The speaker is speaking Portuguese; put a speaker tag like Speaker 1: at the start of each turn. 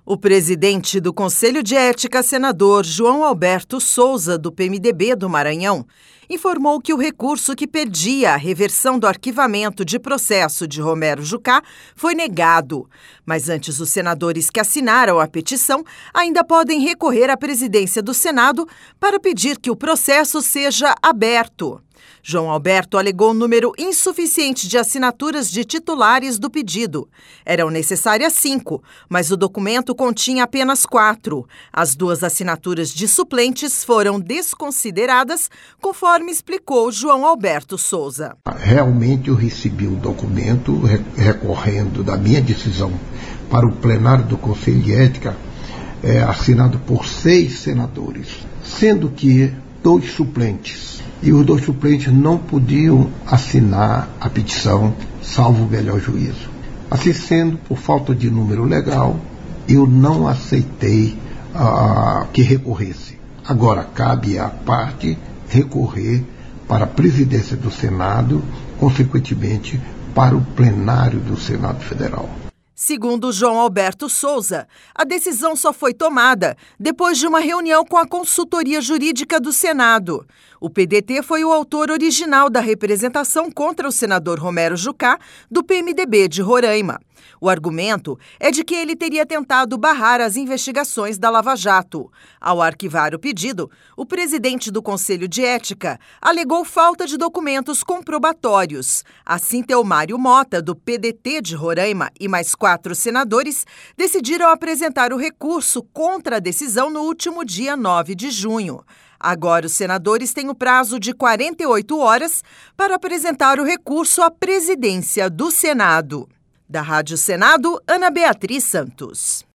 Speaker 1: O presidente do Conselho de Ética, senador João Alberto Souza, do PMDB do Maranhão, informou que o recurso que pedia a reversão do arquivamento de processo de Romero Jucá foi negado. Mas antes, os senadores que assinaram a petição ainda podem recorrer à presidência do Senado para pedir que o processo seja aberto. João Alberto alegou número insuficiente de assinaturas de titulares do pedido. Eram necessárias 5, mas o documento continha apenas 4. As 2 assinaturas de suplentes foram desconsideradas, conforme explicou João Alberto Souza.
Speaker 2: Realmente eu recebi o documento recorrendo da minha decisão para o plenário do Conselho de Ética, assinado por 6 senadores, sendo que 2 suplentes. E os 2 suplentes não podiam assinar a petição, salvo o melhor juízo. Assim sendo, por falta de número legal, eu não aceitei que recorresse. Agora, cabe à parte recorrer para a presidência do Senado, consequentemente, para o plenário do Senado Federal.
Speaker 1: Segundo João Alberto Souza, a decisão só foi tomada depois de uma reunião com a consultoria jurídica do Senado. O PDT foi o autor original da representação contra o senador Romero Jucá, do PMDB de Roraima. O argumento é de que ele teria tentado barrar as investigações da Lava Jato. Ao arquivar o pedido, o presidente do Conselho de Ética alegou falta de documentos comprobatórios. Assim, Teomário Mota, do PDT de Roraima, e mais 4 senadores decidiram apresentar o recurso contra a decisão no último dia 9 de junho. Agora, os senadores têm o prazo de 48 horas para apresentar o recurso à presidência do Senado. Da Rádio Senado, Ana Beatriz Santos.